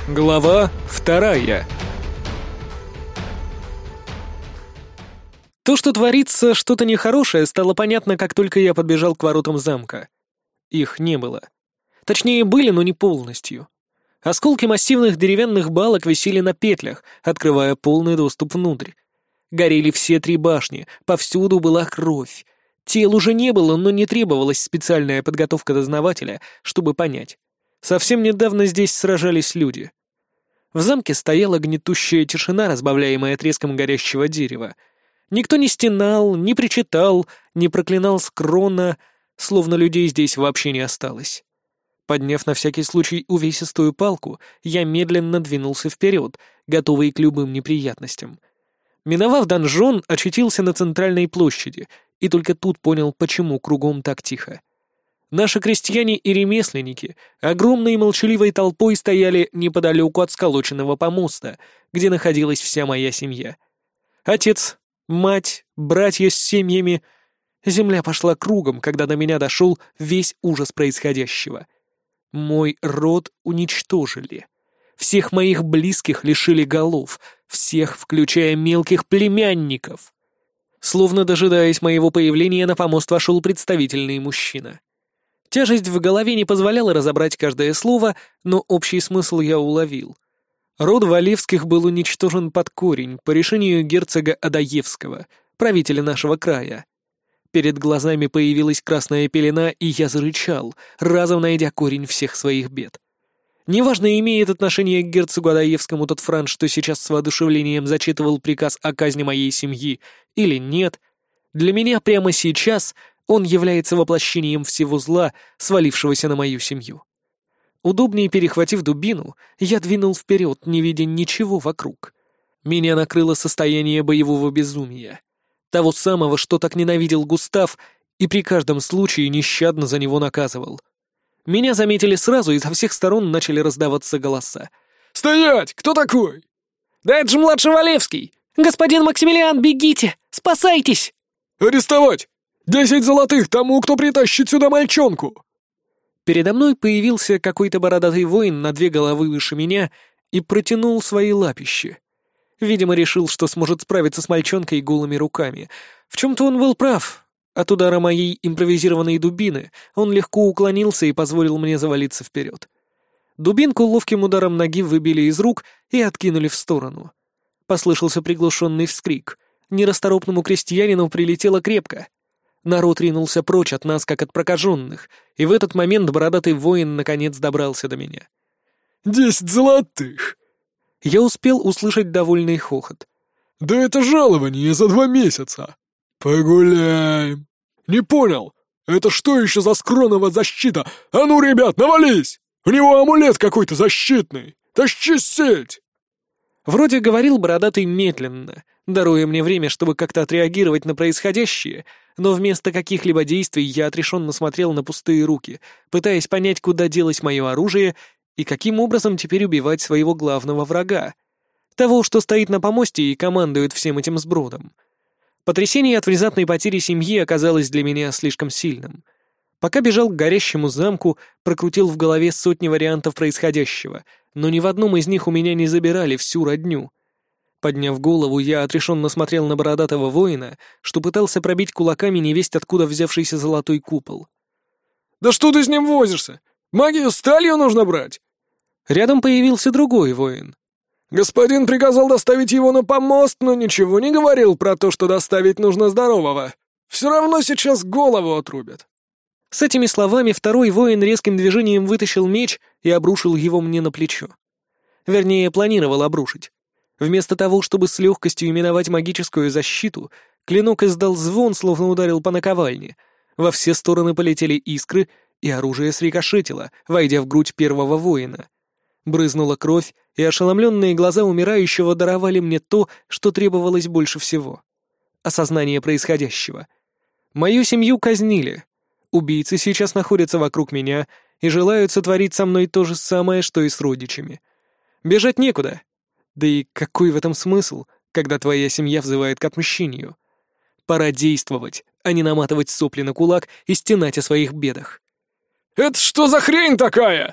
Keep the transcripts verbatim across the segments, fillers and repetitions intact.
Глава вторая. То, что творится что-то нехорошее, стало понятно, как только я подбежал к воротам замка. Их не было. Точнее, были, но не полностью. Осколки массивных деревянных балок висели на петлях, открывая полный доступ внутрь. Горели все три башни, повсюду была кровь. Тел уже не было, но не требовалась специальная подготовка дознавателя, чтобы понять. Совсем недавно здесь сражались люди. В замке стояла гнетущая тишина, разбавляемая треском горящего дерева. Никто не стенал, не причитал, не проклинал скрона, словно людей здесь вообще не осталось. Подняв на всякий случай увесистую палку, я медленно двинулся вперед, готовый к любым неприятностям. Миновав донжон, очутился на центральной площади, и только тут понял, почему кругом так тихо. Наши крестьяне и ремесленники огромной молчаливой толпой стояли неподалеку от сколоченного помоста, где находилась вся моя семья. Отец, мать, братья с семьями. Земля пошла кругом, когда до меня дошел весь ужас происходящего. Мой род уничтожили. Всех моих близких лишили голов, всех, включая мелких племянников. Словно дожидаясь моего появления, на помост вошел представительный мужчина. Тяжесть в голове не позволяла разобрать каждое слово, но общий смысл я уловил. Род Валевских был уничтожен под корень по решению герцога Адаевского, правителя нашего края. Перед глазами появилась красная пелена, и я зарычал, разом найдя корень всех своих бед. Неважно, имеет отношение к герцогу Адаевскому тот франт, что сейчас с воодушевлением зачитывал приказ о казни моей семьи, или нет, для меня прямо сейчас он является воплощением всего зла, свалившегося на мою семью. Удобнее перехватив дубину, я двинул вперед, не видя ничего вокруг. Меня накрыло состояние боевого безумия. Того самого, что так ненавидел Густав, и при каждом случае нещадно за него наказывал. Меня заметили сразу, и со всех сторон начали раздаваться голоса. «Стоять! Кто такой?» «Да это же младший Валевский! Господин Максимилиан, бегите! Спасайтесь!» «Арестовать! Десять золотых тому, кто притащит сюда мальчонку!» Передо мной появился какой-то бородатый воин на две головы выше меня и протянул свои лапищи. Видимо, решил, что сможет справиться с мальчонкой голыми руками. В чем-то он был прав. От удара моей импровизированной дубины он легко уклонился и позволил мне завалиться вперед. Дубинку ловким ударом ноги выбили из рук и откинули в сторону. Послышался приглушенный вскрик. Нерасторопному крестьянину прилетело крепко. Народ ринулся прочь от нас, как от прокаженных, и в этот момент бородатый воин наконец добрался до меня. «Десять золотых!» Я успел услышать довольный хохот. «Да это жалование за два месяца! Погуляем!» «Не понял, это что еще за скронова защита? А ну, ребят, навались! У него амулет какой-то защитный! Тащи сеть!» Вроде говорил бородатый медленно, даруя мне время, чтобы как-то отреагировать на происходящее, но вместо каких-либо действий я отрешенно смотрел на пустые руки, пытаясь понять, куда делось мое оружие и каким образом теперь убивать своего главного врага, того, что стоит на помосте и командует всем этим сбродом. Потрясение от внезапной потери семьи оказалось для меня слишком сильным. Пока бежал к горящему замку, прокрутил в голове сотни вариантов происходящего, но ни в одном из них у меня не забирали всю родню. Подняв голову, я отрешенно смотрел на бородатого воина, что пытался пробить кулаками невесть откуда взявшийся золотой купол. «Да что ты с ним возишься? Магию сталью нужно брать!» Рядом появился другой воин. «Господин приказал доставить его на помост, но ничего не говорил про то, что доставить нужно здорового. Все равно сейчас голову отрубят». С этими словами второй воин резким движением вытащил меч и обрушил его мне на плечо. Вернее, планировал обрушить. Вместо того, чтобы с легкостью именовать магическую защиту, клинок издал звон, словно ударил по наковальне. Во все стороны полетели искры, и оружие срикошетило, войдя в грудь первого воина. Брызнула кровь, и ошеломленные глаза умирающего даровали мне то, что требовалось больше всего. Осознание происходящего. Мою семью казнили. Убийцы сейчас находятся вокруг меня и желают сотворить со мной то же самое, что и с родичами. Бежать некуда. Да и какой в этом смысл, когда твоя семья взывает к отмщению? Пора действовать, а не наматывать сопли на кулак и стенать о своих бедах. «Это что за хрень такая?»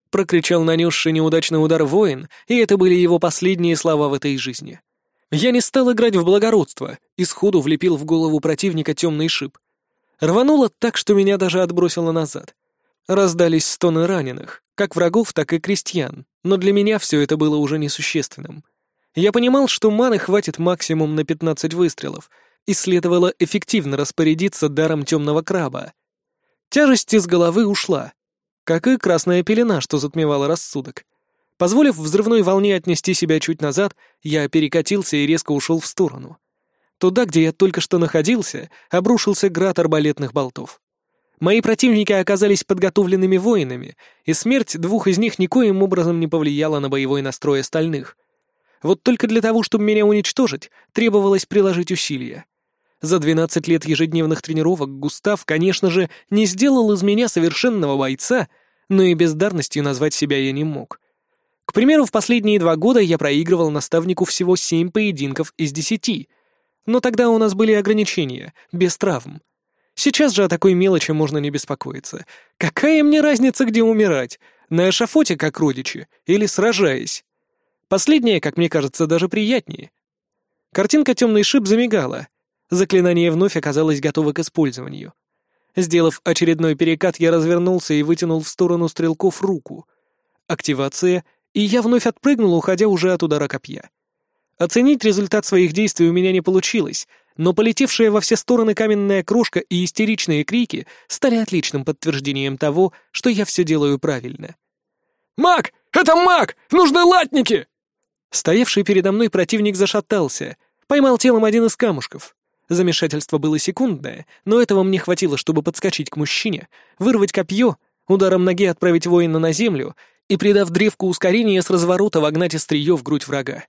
— прокричал нанесший неудачный удар воин, и это были его последние слова в этой жизни. Я не стал играть в благородство и сходу влепил в голову противника темный шип. Рвануло так, что меня даже отбросило назад. Раздались стоны раненых, как врагов, так и крестьян, но для меня все это было уже несущественным. Я понимал, что маны хватит максимум на пятнадцать выстрелов, и следовало эффективно распорядиться даром темного краба. Тяжесть из головы ушла, как и красная пелена, что затмевала рассудок. Позволив взрывной волне отнести себя чуть назад, я перекатился и резко ушел в сторону. Туда, где я только что находился, обрушился град арбалетных болтов. Мои противники оказались подготовленными воинами, и смерть двух из них никоим образом не повлияла на боевой настрой остальных. Вот только для того, чтобы меня уничтожить, требовалось приложить усилия. За двенадцать лет ежедневных тренировок Густав, конечно же, не сделал из меня совершенного бойца, но и бездарностью назвать себя я не мог. К примеру, в последние два года я проигрывал наставнику всего семь поединков из десяти, но тогда у нас были ограничения, без травм. Сейчас же о такой мелочи можно не беспокоиться. Какая мне разница, где умирать? На эшафоте, как родичи, или сражаясь? Последнее, как мне кажется, даже приятнее. Картинка «Темный шип» замигала. Заклинание вновь оказалось готово к использованию. Сделав очередной перекат, я развернулся и вытянул в сторону стрелков руку. Активация, и я вновь отпрыгнул, уходя уже от удара копья. Оценить результат своих действий у меня не получилось, но полетевшая во все стороны каменная крошка и истеричные крики стали отличным подтверждением того, что я все делаю правильно. «Маг! Это маг! Нужны латники!» Стоявший передо мной противник зашатался, поймал телом один из камушков. Замешательство было секундное, но этого мне хватило, чтобы подскочить к мужчине, вырвать копье, ударом ноги отправить воина на землю и, придав древку ускорения, с разворота вогнать острие в грудь врага.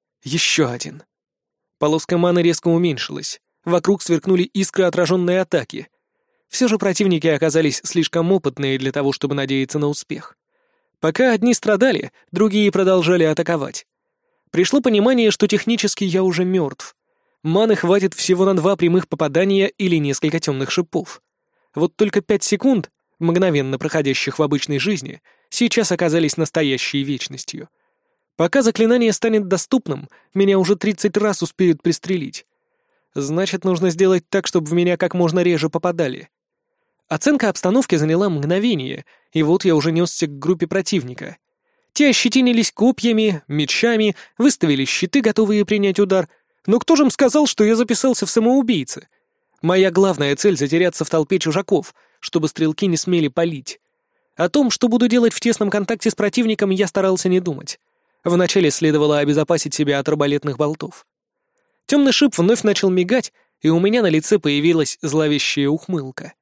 Еще один. Полоска маны резко уменьшилась. Вокруг сверкнули искры отраженной атаки. Все же противники оказались слишком опытные для того, чтобы надеяться на успех. Пока одни страдали, другие продолжали атаковать. Пришло понимание, что технически я уже мертв. Маны хватит всего на два прямых попадания или несколько темных шипов. Вот только пять секунд, мгновенно проходящих в обычной жизни, сейчас оказались настоящей вечностью. Пока заклинание станет доступным, меня уже тридцать раз успеют пристрелить. Значит, нужно сделать так, чтобы в меня как можно реже попадали. Оценка обстановки заняла мгновение, и вот я уже несся к группе противника. Те ощетинились копьями, мечами, выставили щиты, готовые принять удар. Но кто же им сказал, что я записался в самоубийцы? Моя главная цель — затеряться в толпе чужаков, чтобы стрелки не смели палить. О том, что буду делать в тесном контакте с противником, я старался не думать. Вначале следовало обезопасить себя от арбалетных болтов. Темный шип вновь начал мигать, и у меня на лице появилась зловещая ухмылка.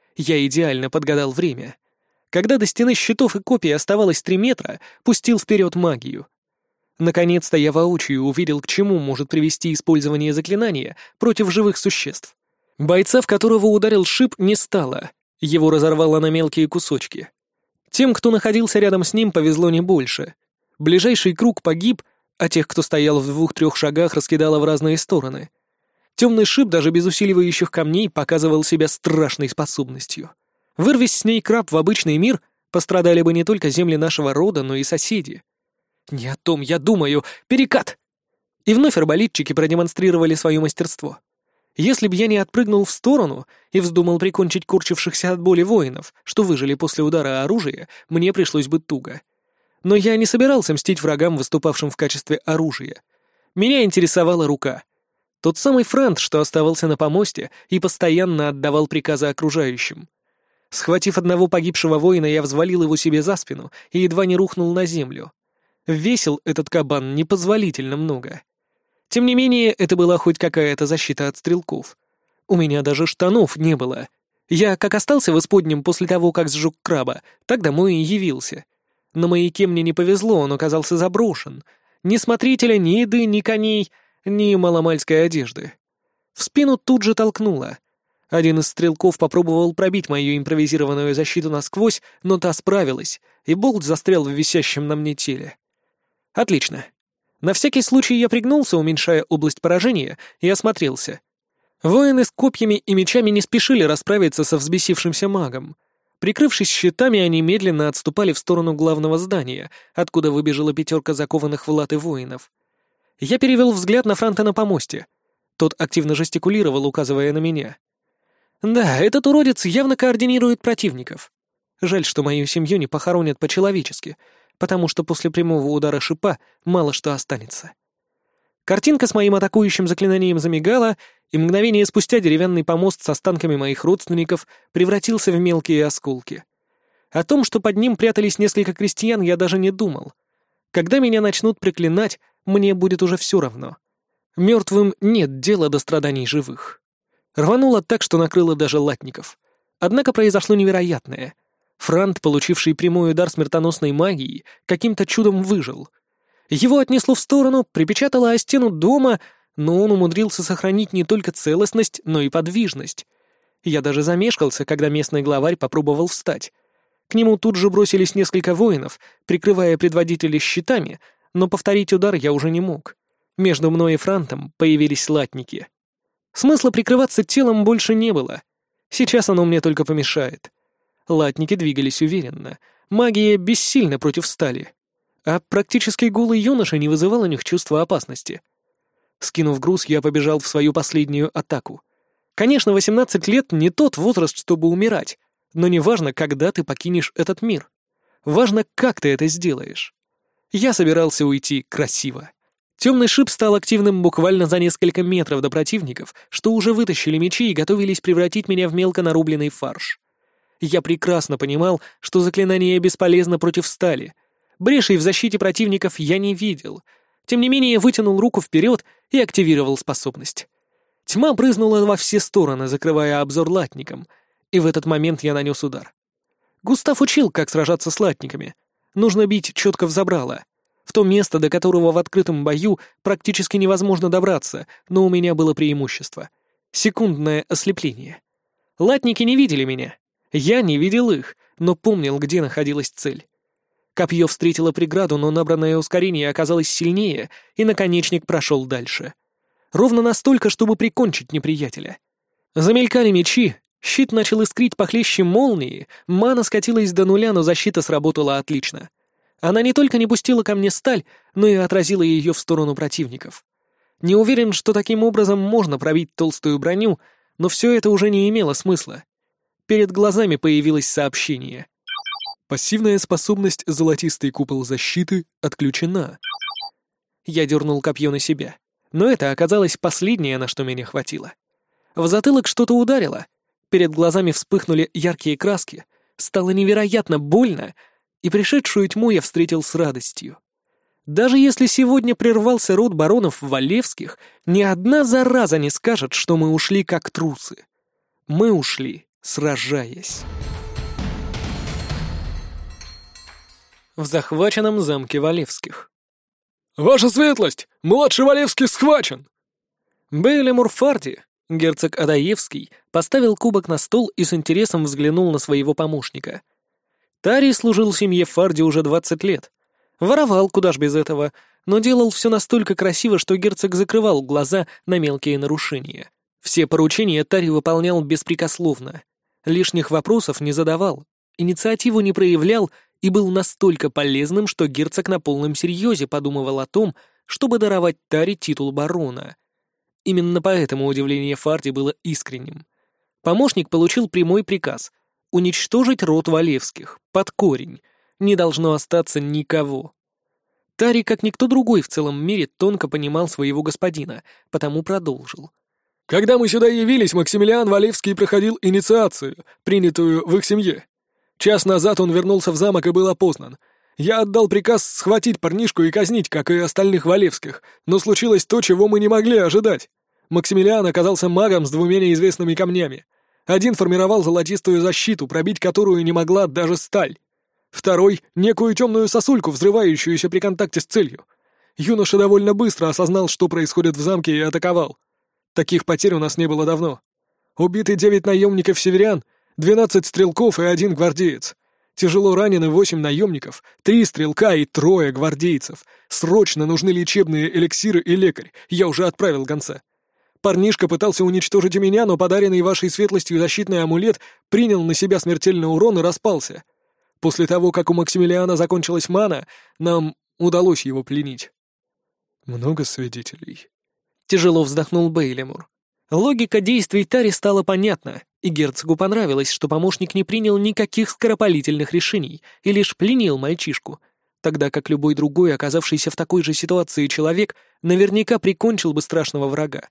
Я идеально подгадал время. Когда до стены щитов и копий оставалось три метра, пустил вперед магию. Наконец-то я воочию увидел, к чему может привести использование заклинания против живых существ. Бойца, в которого ударил шип, не стало. Его разорвало на мелкие кусочки. Тем, кто находился рядом с ним, повезло не больше. Ближайший круг погиб, а тех, кто стоял в двух-трех шагах, раскидало в разные стороны. Темный шип даже без усиливающих камней показывал себя страшной способностью. Вырвись с ней краб в обычный мир, пострадали бы не только земли нашего рода, но и соседи. Не о том я думаю. Перекат! И вновь арбалетчики продемонстрировали свое мастерство. Если б я не отпрыгнул в сторону и вздумал прикончить корчившихся от боли воинов, что выжили после удара оружия, мне пришлось бы туго. Но я не собирался мстить врагам, выступавшим в качестве оружия. Меня интересовала рука. Тот самый Франт, что оставался на помосте и постоянно отдавал приказы окружающим. Схватив одного погибшего воина, я взвалил его себе за спину и едва не рухнул на землю. Весил этот кабан непозволительно много. Тем не менее, это была хоть какая-то защита от стрелков. У меня даже штанов не было. Я как остался в исподнем после того, как сжег краба, так домой и явился. На маяке мне не повезло, он оказался заброшен. Ни смотрителя, ни еды, ни коней, ни маломальской одежды. В спину тут же толкнуло. Один из стрелков попробовал пробить мою импровизированную защиту насквозь, но та справилась, и болт застрял в висящем на мне теле. Отлично. На всякий случай я пригнулся, уменьшая область поражения, и осмотрелся. Воины с копьями и мечами не спешили расправиться со взбесившимся магом. Прикрывшись щитами, они медленно отступали в сторону главного здания, откуда выбежала пятерка закованных в латы воинов. Я перевел взгляд на Франта на помосте. Тот активно жестикулировал, указывая на меня. Да, этот уродец явно координирует противников. Жаль, что мою семью не похоронят по-человечески, потому что после прямого удара шипа мало что останется. Картинка с моим атакующим заклинанием замигала, и мгновение спустя деревянный помост с останками моих родственников превратился в мелкие осколки. О том, что под ним прятались несколько крестьян, я даже не думал. Когда меня начнут проклинать, мне будет уже все равно. Мертвым нет дела до страданий живых. Рвануло так, что накрыло даже латников. Однако произошло невероятное. Франт, получивший прямой удар смертоносной магией, каким-то чудом выжил. Его отнесло в сторону, припечатало о стену дома, но он умудрился сохранить не только целостность, но и подвижность. Я даже замешкался, когда местный главарь попробовал встать. К нему тут же бросились несколько воинов, прикрывая предводителя щитами, но повторить удар я уже не мог. Между мной и Франтом появились латники. Смысла прикрываться телом больше не было. Сейчас оно мне только помешает. Латники двигались уверенно. Магия бессильна против стали. А практически голый юноша не вызывал у них чувства опасности. Скинув груз, я побежал в свою последнюю атаку. Конечно, восемнадцать лет — не тот возраст, чтобы умирать, но не важно, когда ты покинешь этот мир. Важно, как ты это сделаешь. Я собирался уйти красиво. Темный шип стал активным буквально за несколько метров до противников, что уже вытащили мечи и готовились превратить меня в мелко нарубленный фарш. Я прекрасно понимал, что заклинание бесполезно против стали. Брешей в защите противников я не видел. Тем не менее, вытянул руку вперед и активировал способность. Тьма брызнула во все стороны, закрывая обзор латникам, и в этот момент я нанес удар. Густав учил, как сражаться с латниками. Нужно бить четко в забрало. В то место, до которого в открытом бою практически невозможно добраться, но у меня было преимущество. Секундное ослепление. Латники не видели меня. Я не видел их, но помнил, где находилась цель. Копье встретило преграду, но набранное ускорение оказалось сильнее, и наконечник прошел дальше. Ровно настолько, чтобы прикончить неприятеля. Замелькали мечи, щит начал искрить похлеще молнии, мана скатилась до нуля, но защита сработала отлично. Она не только не пустила ко мне сталь, но и отразила ее в сторону противников. Не уверен, что таким образом можно пробить толстую броню, но все это уже не имело смысла. Перед глазами появилось сообщение. Пассивная способность «Золотистый купол защиты» отключена. Я дернул копье на себя, но это оказалось последнее, на что меня хватило. В затылок что-то ударило, перед глазами вспыхнули яркие краски, стало невероятно больно, и пришедшую тьму я встретил с радостью. Даже если сегодня прервался род баронов Валевских, ни одна зараза не скажет, что мы ушли как трусы. Мы ушли, сражаясь. В захваченном замке Валевских. «Ваша светлость! Младший Валевский схвачен!» Бейлемур Фарди, герцог Адаевский, поставил кубок на стол и с интересом взглянул на своего помощника. Тари служил семье Фарди уже двадцать лет. Воровал, куда ж без этого, но делал все настолько красиво, что герцог закрывал глаза на мелкие нарушения. Все поручения Тари выполнял беспрекословно. Лишних вопросов не задавал, инициативу не проявлял и был настолько полезным, что герцог на полном серьезе подумывал о том, чтобы даровать Таре титул барона. Именно поэтому удивление Фарди было искренним. Помощник получил прямой приказ — уничтожить род Валевских, под корень, не должно остаться никого. Тари, как никто другой в целом мире, тонко понимал своего господина, потому продолжил. «Когда мы сюда явились, Максимилиан Валевский проходил инициацию, принятую в их семье. Час назад он вернулся в замок и был опознан. Я отдал приказ схватить парнишку и казнить, как и остальных Валевских, но случилось то, чего мы не могли ожидать. Максимилиан оказался магом с двумя неизвестными камнями. Один формировал золотистую защиту, пробить которую не могла даже сталь. Второй — некую темную сосульку, взрывающуюся при контакте с целью. Юноша довольно быстро осознал, что происходит в замке, и атаковал. Таких потерь у нас не было давно. Убиты девять наемников-северян, двенадцать стрелков и один гвардеец. Тяжело ранены восемь наемников, три стрелка и трое гвардейцев. Срочно нужны лечебные эликсиры и лекарь, я уже отправил гонца. Парнишка пытался уничтожить и меня, но подаренный вашей светлостью защитный амулет принял на себя смертельный урон и распался. После того, как у Максимилиана закончилась мана, нам удалось его пленить». «Много свидетелей?» Тяжело вздохнул Бейлемур. Логика действий Тари стала понятна, и герцогу понравилось, что помощник не принял никаких скоропалительных решений и лишь пленил мальчишку, тогда как любой другой, оказавшийся в такой же ситуации человек, наверняка прикончил бы страшного врага.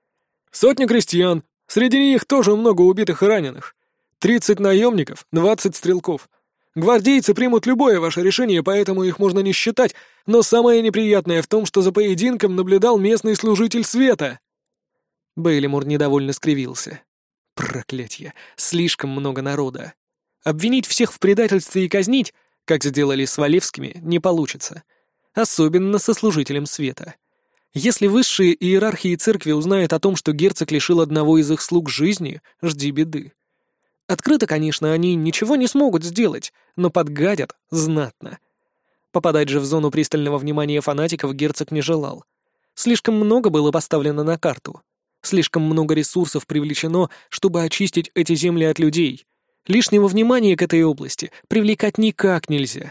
«Сотня крестьян. Среди них тоже много убитых и раненых. Тридцать наемников, двадцать стрелков. Гвардейцы примут любое ваше решение, поэтому их можно не считать, но самое неприятное в том, что за поединком наблюдал местный служитель света». Бейлемур недовольно скривился. Проклятье, слишком много народа. Обвинить всех в предательстве и казнить, как сделали с Валевскими, не получится. Особенно со служителем света. Если высшие иерархии церкви узнают о том, что герцог лишил одного из их слуг жизни, жди беды. Открыто, конечно, они ничего не смогут сделать, но подгадят знатно. Попадать же в зону пристального внимания фанатиков герцог не желал. Слишком много было поставлено на карту. Слишком много ресурсов привлечено, чтобы очистить эти земли от людей. Лишнего внимания к этой области привлекать никак нельзя.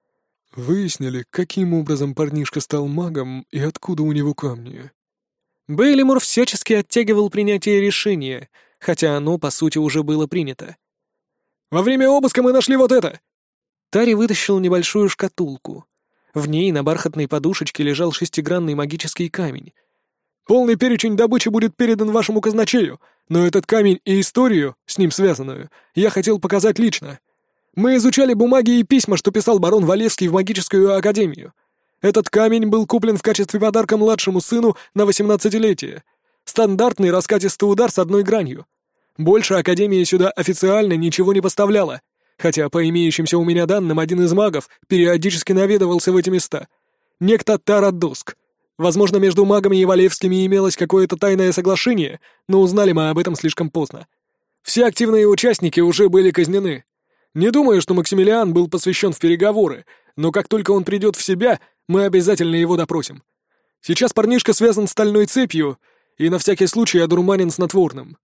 «Выяснили, каким образом парнишка стал магом и откуда у него камни?» Бейлемур всячески оттягивал принятие решения, хотя оно, по сути, уже было принято. «Во время обыска мы нашли вот это!» Тари вытащил небольшую шкатулку. В ней на бархатной подушечке лежал шестигранный магический камень. «Полный перечень добычи будет передан вашему казначею, но этот камень и историю, с ним связанную, я хотел показать лично. Мы изучали бумаги и письма, что писал барон Валевский в магическую академию. Этот камень был куплен в качестве подарка младшему сыну на восемнадцатилетие. Стандартный раскатистый удар с одной гранью. Больше академия сюда официально ничего не поставляла, хотя по имеющимся у меня данным один из магов периодически наведывался в эти места. Некто Тарадоск. Возможно, между магами и Валевскими имелось какое-то тайное соглашение, но узнали мы об этом слишком поздно. Все активные участники уже были казнены. Не думаю, что Максимилиан был посвящен в переговоры, но как только он придет в себя, мы обязательно его допросим. Сейчас парнишка связан стальной цепью и на всякий случай одурманен снотворным».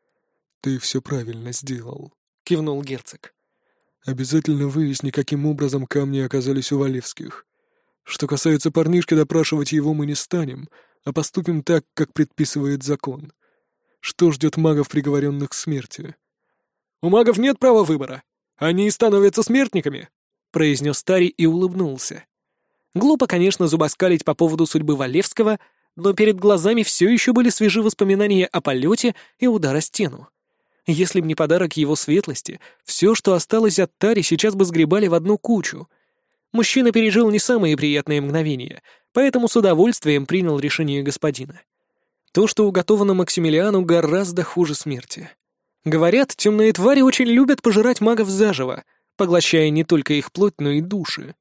«Ты все правильно сделал», — кивнул герцог. «Обязательно выясни, каким образом камни оказались у Валевских. Что касается парнишки, допрашивать его мы не станем, а поступим так, как предписывает закон. Что ждет магов, приговоренных к смерти?» «У магов нет права выбора. Они становятся смертниками», — произнес Тари и улыбнулся. Глупо, конечно, зубоскалить по поводу судьбы Валевского, но перед глазами все еще были свежи воспоминания о полете и удара о стену. Если б не подарок его светлости, все, что осталось от Тари, сейчас бы сгребали в одну кучу. Мужчина пережил не самые приятные мгновения, поэтому с удовольствием принял решение господина. То, что уготовано Максимилиану, гораздо хуже смерти. Говорят, темные твари очень любят пожирать магов заживо, поглощая не только их плоть, но и души.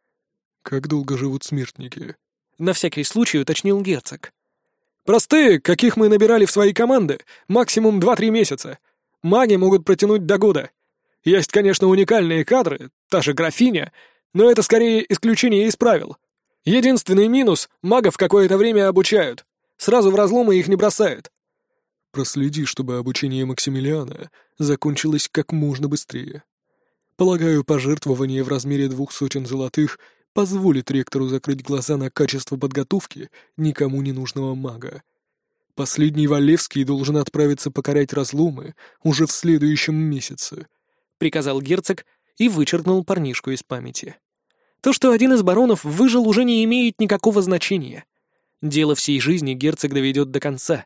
«Как долго живут смертники?» — на всякий случай уточнил герцог. «Простые, каких мы набирали в свои команды, максимум два-три месяца. Маги могут протянуть до года. Есть, конечно, уникальные кадры, та же графиня, но это скорее исключение из правил. Единственный минус — магов какое-то время обучают. Сразу в разломы их не бросают». «Проследи, чтобы обучение Максимилиана закончилось как можно быстрее. Полагаю, пожертвование в размере двух сотен золотых позволит ректору закрыть глаза на качество подготовки никому не нужного мага. Последний Валевский должен отправиться покорять разломы уже в следующем месяце», — приказал герцог и вычеркнул парнишку из памяти. То, что один из баронов выжил, уже не имеет никакого значения. Дело всей жизни герцог доведет до конца.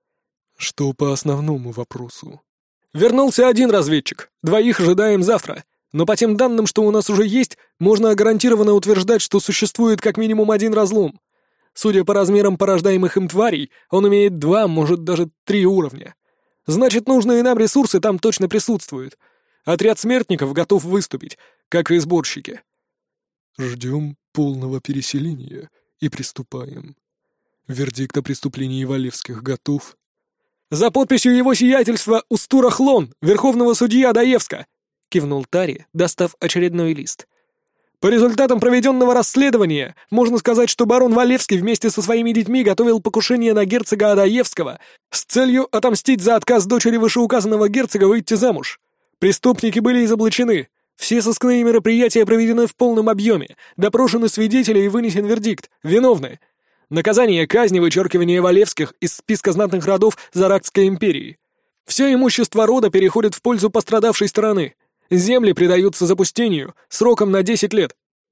«Что по основному вопросу?» «Вернулся один разведчик. Двоих ожидаем завтра. Но по тем данным, что у нас уже есть, можно гарантированно утверждать, что существует как минимум один разлом. Судя по размерам порождаемых им тварей, он имеет два, может даже три уровня. Значит, нужные нам ресурсы там точно присутствуют. Отряд смертников готов выступить, как и сборщики». «Ждем полного переселения и приступаем. Вердикт о преступлении Валевских готов?» «За подписью его сиятельства Устура Хлон, верховного судьи Адаевска», — кивнул Тари, достав очередной лист. По результатам проведенного расследования, можно сказать, что барон Валевский вместе со своими детьми готовил покушение на герцога Адаевского с целью отомстить за отказ дочери вышеуказанного герцога выйти замуж. Преступники были изоблачены. Все сыскные мероприятия проведены в полном объеме, допрошены свидетели и вынесен вердикт. Виновны. Наказание — казнь и вычеркивание Валевских из списка знатных родов Заракской империи. Все имущество рода переходит в пользу пострадавшей стороны. Земли предаются запустению сроком на десять лет.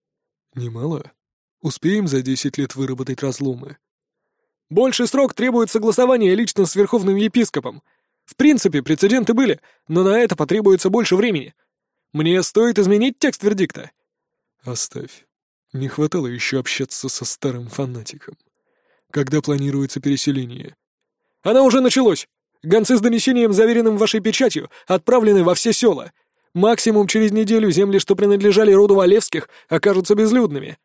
Немало. Успеем за десять лет выработать разломы. Больший срок требует согласования лично с верховным епископом. В принципе, прецеденты были, но на это потребуется больше времени. Мне стоит изменить текст вердикта. Оставь. Не хватало еще общаться со старым фанатиком. Когда планируется переселение? Оно уже началось. Гонцы с донесением, заверенным вашей печатью, отправлены во все села. Максимум через неделю земли, что принадлежали роду Валевских, окажутся безлюдными.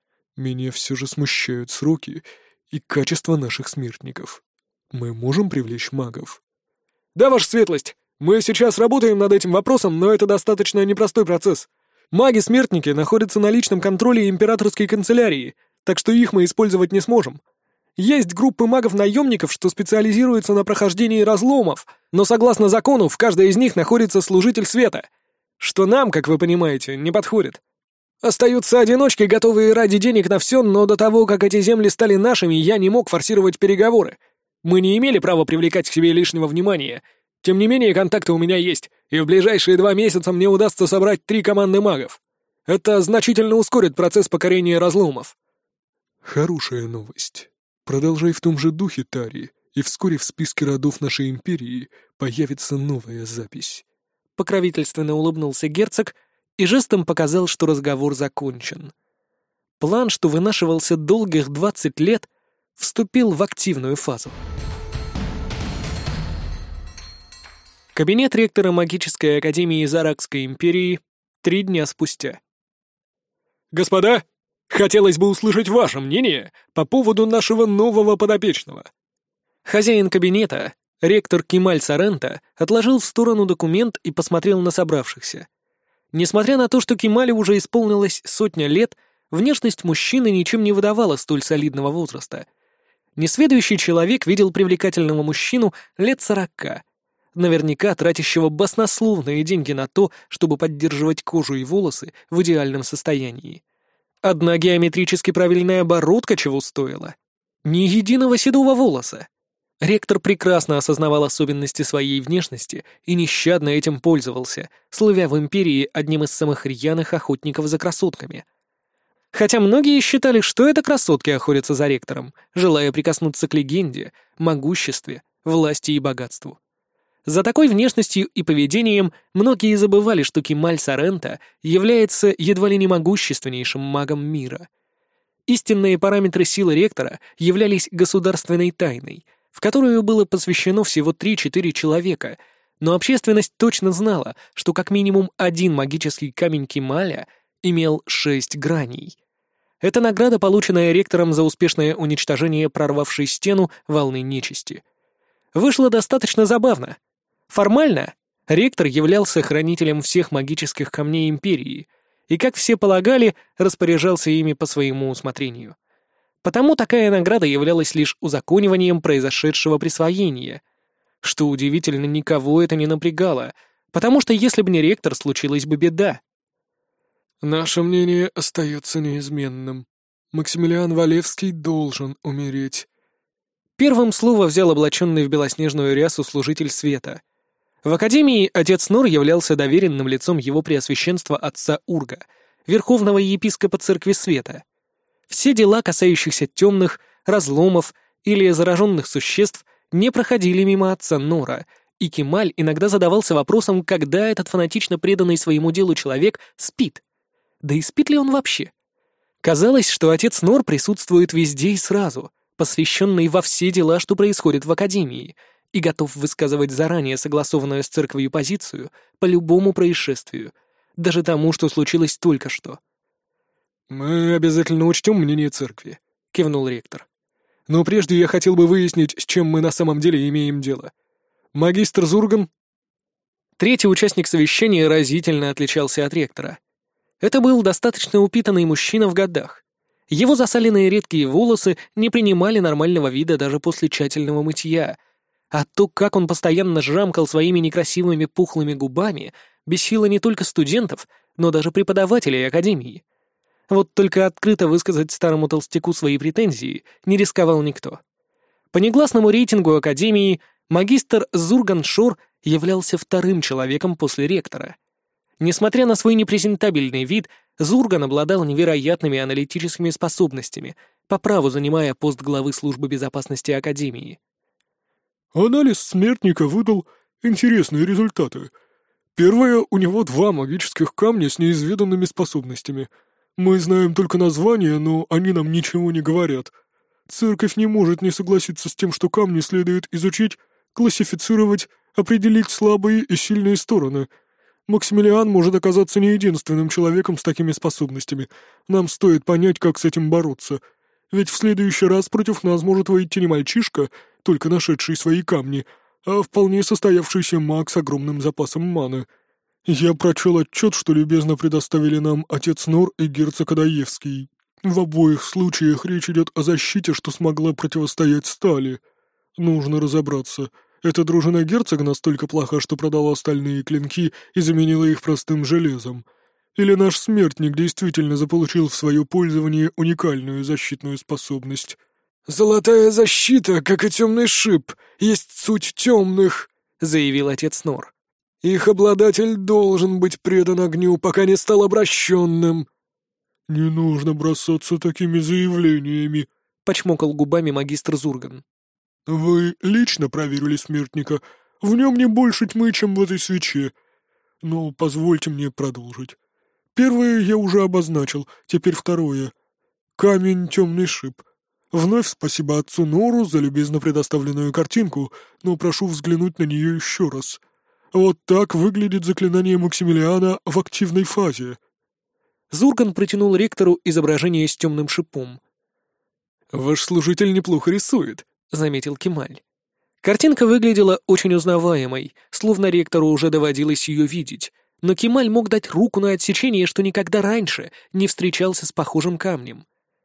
Меня все же смущают сроки и качество наших смертников. Мы можем привлечь магов? Да, ваша светлость. Мы сейчас работаем над этим вопросом, но это достаточно непростой процесс. Маги-смертники находятся на личном контроле императорской канцелярии, так что их мы использовать не сможем. Есть группы магов-наемников, что специализируются на прохождении разломов, но согласно закону в каждой из них находится служитель света, что нам, как вы понимаете, не подходит. Остаются одиночки, готовые ради денег на все, но до того, как эти земли стали нашими, я не мог форсировать переговоры. Мы не имели права привлекать к себе лишнего внимания. Тем не менее, контакты у меня есть, и в ближайшие два месяца мне удастся собрать три команды магов. Это значительно ускорит процесс покорения разломов. Хорошая новость. Продолжай в том же духе, Тари, и вскоре в списке родов нашей империи появится новая запись. Покровительственно улыбнулся герцог и жестом показал, что разговор закончен. План, что вынашивался долгих двадцать лет, вступил в активную фазу. Кабинет ректора магической академии Заракской империи три дня спустя. «Господа, хотелось бы услышать ваше мнение по поводу нашего нового подопечного». Хозяин кабинета, ректор Кемаль Сарента, отложил в сторону документ и посмотрел на собравшихся. Несмотря на то, что Кемалю уже исполнилось сотня лет, внешность мужчины ничем не выдавала столь солидного возраста. Несведущий человек видел привлекательного мужчину лет сорока, наверняка тратящего баснословные деньги на то, чтобы поддерживать кожу и волосы в идеальном состоянии. Одна геометрически правильная бородка чего стоила. Ни единого седого волоса. Ректор прекрасно осознавал особенности своей внешности и нещадно этим пользовался, слывя в империи одним из самых рьяных охотников за красотками. Хотя многие считали, что это красотки охотятся за ректором, желая прикоснуться к легенде, могуществе, власти и богатству. За такой внешностью и поведением многие забывали, что Кемаль Сарента является едва ли не могущественнейшим магом мира. Истинные параметры силы ректора являлись государственной тайной, в которую было посвящено всего три-четыре человека, но общественность точно знала, что как минимум один магический камень Кемаля имел шесть граней. Это награда, полученная ректором за успешное уничтожение прорвавшей стену волны нечисти. Вышло достаточно забавно. Формально ректор являлся хранителем всех магических камней империи и, как все полагали, распоряжался ими по своему усмотрению. Потому такая награда являлась лишь узакониванием произошедшего присвоения. Что удивительно, никого это не напрягало, потому что если бы не ректор, случилась бы беда. Наше мнение остается неизменным. Максимилиан Валевский должен умереть. Первым слово взял облаченный в белоснежную рясу служитель света. В академии отец Нор являлся доверенным лицом его преосвященства отца Урга, верховного епископа Церкви Света. Все дела, касающихся темных, разломов или зараженных существ, не проходили мимо отца Нора, и Кемаль иногда задавался вопросом, когда этот фанатично преданный своему делу человек спит. Да и спит ли он вообще? Казалось, что отец Нор присутствует везде и сразу, посвященный во все дела, что происходят в академии, и готов высказывать заранее согласованную с церковью позицию по любому происшествию, даже тому, что случилось только что. «Мы обязательно учтем мнение церкви», — кивнул ректор. «Но прежде я хотел бы выяснить, с чем мы на самом деле имеем дело. Магистр Зурган?» Третий участник совещания разительно отличался от ректора. Это был достаточно упитанный мужчина в годах. Его засаленные редкие волосы не принимали нормального вида даже после тщательного мытья, а то, как он постоянно жамкал своими некрасивыми пухлыми губами, бесило не только студентов, но даже преподавателей академии. Вот только открыто высказать старому толстяку свои претензии не рисковал никто. По негласному рейтингу академии магистр Зурган Шор являлся вторым человеком после ректора. Несмотря на свой непрезентабельный вид, Зурган обладал невероятными аналитическими способностями, по праву занимая пост главы службы безопасности академии. Анализ смертника выдал интересные результаты. Первое, у него два магических камня с неизведанными способностями. Мы знаем только названия, но они нам ничего не говорят. Церковь не может не согласиться с тем, что камни следует изучить, классифицировать, определить слабые и сильные стороны. Максимилиан может оказаться не единственным человеком с такими способностями. Нам стоит понять, как с этим бороться. Ведь в следующий раз против нас может выйти не мальчишка, только нашедший свои камни, а вполне состоявшийся маг с огромным запасом маны. Я прочел отчет, что любезно предоставили нам отец Нор и герцог Адаевский. В обоих случаях речь идет о защите, что смогла противостоять стали. Нужно разобраться. Эта дружина герцога настолько плоха, что продала стальные клинки и заменила их простым железом. Или наш смертник действительно заполучил в свое пользование уникальную защитную способность. «Золотая защита, как и темный шип, есть суть темных», — заявил отец Нор. «Их обладатель должен быть предан огню, пока не стал обращенным». «Не нужно бросаться такими заявлениями», — почмокал губами магистр Зурган. «Вы лично проверили смертника. В нем не больше тьмы, чем в этой свече. Но позвольте мне продолжить. Первое я уже обозначил, теперь второе. Камень темный шип. Вновь спасибо отцу Нору за любезно предоставленную картинку, но прошу взглянуть на нее еще раз. Вот так выглядит заклинание Максимилиана в активной фазе». Зурган протянул ректору изображение с темным шипом. «Ваш служитель неплохо рисует», — заметил Кемаль. Картинка выглядела очень узнаваемой, словно ректору уже доводилось ее видеть, но Кемаль мог дать руку на отсечение, что никогда раньше не встречался с похожим камнем.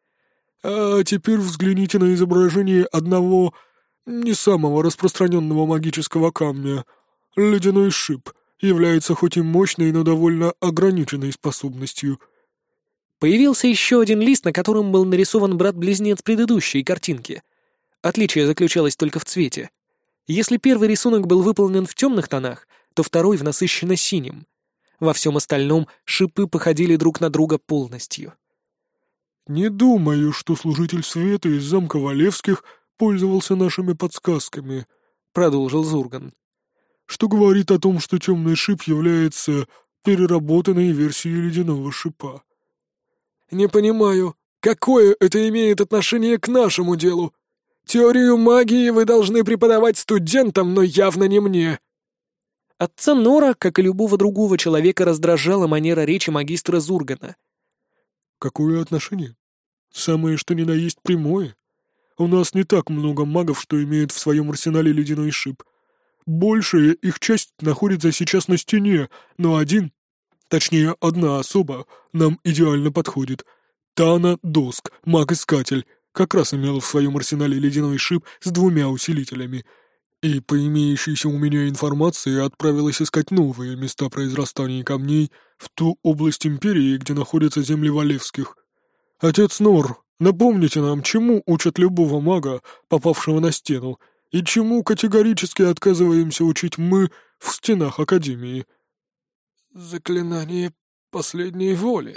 «А теперь взгляните на изображение одного не самого распространенного магического камня. Ледяной шип является хоть и мощной, но довольно ограниченной способностью». Появился еще один лист, на котором был нарисован брат-близнец предыдущей картинки. Отличие заключалось только в цвете. Если первый рисунок был выполнен в темных тонах, то второй в насыщенно-синем. Во всем остальном шипы походили друг на друга полностью. «Не думаю, что служитель света из замка Валевских пользовался нашими подсказками», — продолжил Зурган. «Что говорит о том, что темный шип является переработанной версией ледяного шипа». «Не понимаю, какое это имеет отношение к нашему делу? Теорию магии вы должны преподавать студентам, но явно не мне». Отца Нора, как и любого другого человека, раздражала манера речи магистра Зургана. «Какое отношение? Самое что ни на есть прямое. У нас не так много магов, что имеют в своем арсенале ледяной шип. Большая их часть находится сейчас на стене, но один, точнее одна особа, нам идеально подходит. Тана Доск, маг-искатель, как раз имела в своем арсенале ледяной шип с двумя усилителями. И по имеющейся у меня информации отправилась искать новые места произрастания камней в ту область империи, где находятся земли Валевских. Отец Нор, напомните нам, чему учат любого мага, попавшего на стену, и чему категорически отказываемся учить мы в стенах Академии?» «Заклинание последней воли».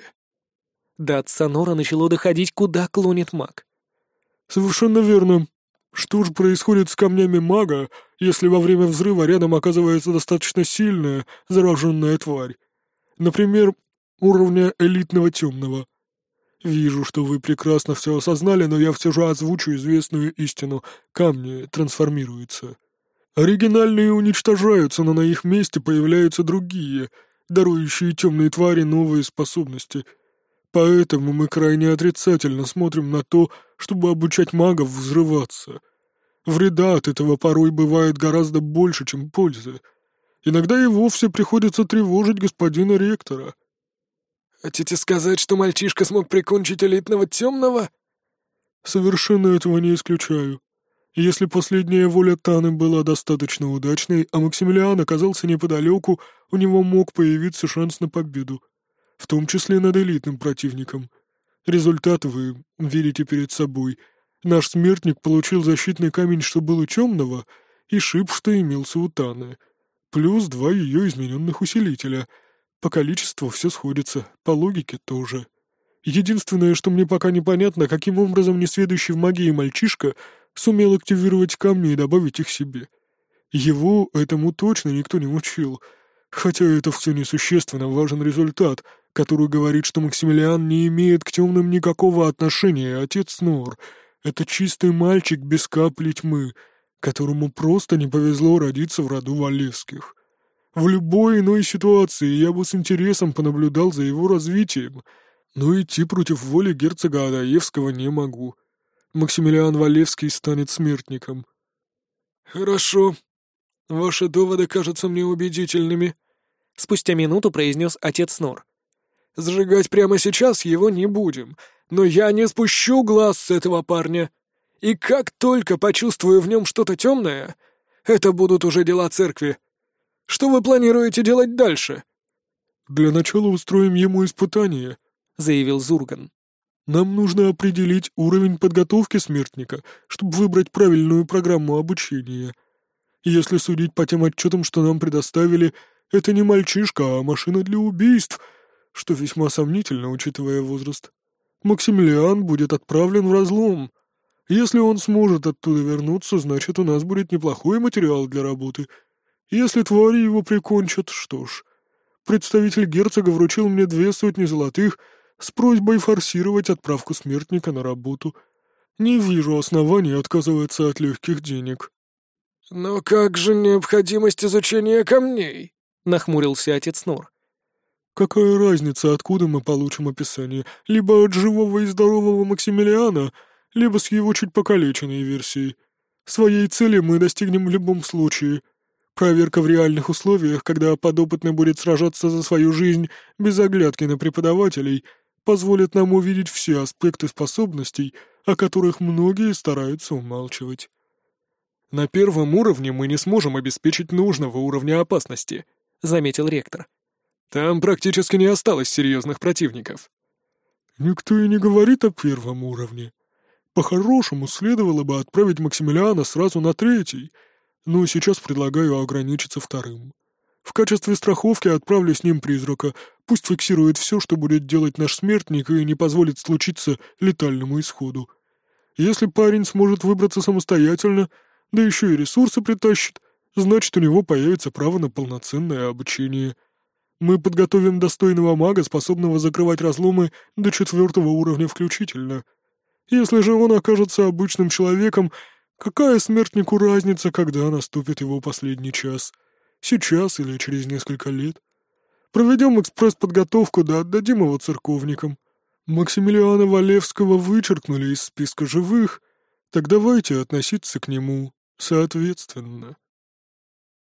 До отца Нора начало доходить, куда клонит маг. «Совершенно верно. Что же происходит с камнями мага, если во время взрыва рядом оказывается достаточно сильная зараженная тварь? Например, уровня элитного темного. Вижу, что вы прекрасно все осознали, но я все же озвучу известную истину. Камни трансформируются. Оригинальные уничтожаются, но на их месте появляются другие, дарующие темной твари новые способности. Поэтому мы крайне отрицательно смотрим на то, чтобы обучать магов взрываться. Вреда от этого порой бывает гораздо больше, чем пользы. Иногда и вовсе приходится тревожить господина ректора». Хотите сказать, что мальчишка смог прикончить элитного темного? Совершенно этого не исключаю. Если последняя воля Таны была достаточно удачной, а Максимилиан оказался неподалеку, у него мог появиться шанс на победу, в том числе над элитным противником. Результат вы видите перед собой. Наш смертник получил защитный камень, что был у темного, и шип, что имелся у Таны, плюс два ее измененных усилителя. По количеству все сходится, по логике тоже. Единственное, что мне пока непонятно, каким образом несведущий в магии мальчишка сумел активировать камни и добавить их себе. Его этому точно никто не учил, хотя это все несущественно, важен результат, который говорит, что Максимилиан не имеет к темным никакого отношения, отец Нор. Это чистый мальчик без капли тьмы, которому просто не повезло родиться в роду Валевских. В любой иной ситуации я бы с интересом понаблюдал за его развитием, но идти против воли герцога Адаевского не могу. Максимилиан Валевский станет смертником. Хорошо. Ваши доводы кажутся мне убедительными. Спустя минуту произнес отец Нор. Сжигать прямо сейчас его не будем, но я не спущу глаз с этого парня. И как только почувствую в нем что-то темное, это будут уже дела церкви. Что вы планируете делать дальше? Для начала устроим ему испытание, заявил Зурган. Нам нужно определить уровень подготовки смертника, чтобы выбрать правильную программу обучения. Если судить по тем отчетам, что нам предоставили, это не мальчишка, а машина для убийств, что весьма сомнительно, учитывая возраст. Максимилиан будет отправлен в разлом. Если он сможет оттуда вернуться, значит, у нас будет неплохой материал для работы. Если твари его прикончат, что ж. Представитель герцога вручил мне две сотни золотых с просьбой форсировать отправку смертника на работу. Не вижу оснований отказываться от легких денег. «Но как же необходимость изучения камней?» — нахмурился отец Нор. «Какая разница, откуда мы получим описание? Либо от живого и здорового Максимилиана, либо с его чуть покалеченной версией. Своей цели мы достигнем в любом случае. Проверка в реальных условиях, когда подопытный будет сражаться за свою жизнь без оглядки на преподавателей, позволит нам увидеть все аспекты способностей, о которых многие стараются умалчивать». «На первом уровне мы не сможем обеспечить нужного уровня опасности», — заметил ректор. «Там практически не осталось серьезных противников». «Никто и не говорит о первом уровне. По-хорошему, следовало бы отправить Максимилиана сразу на третий, но сейчас предлагаю ограничиться вторым. В качестве страховки отправлю с ним призрака, пусть фиксирует все, что будет делать наш смертник, и не позволит случиться летальному исходу. Если парень сможет выбраться самостоятельно, да еще и ресурсы притащит, значит, у него появится право на полноценное обучение. Мы подготовим достойного мага, способного закрывать разломы до четвертого уровня включительно. Если же он окажется обычным человеком, какая смертнику разница, когда наступит его последний час? Сейчас или через несколько лет? Проведем экспресс-подготовку, да отдадим его церковникам. Максимилиана Валевского вычеркнули из списка живых, так давайте относиться к нему соответственно.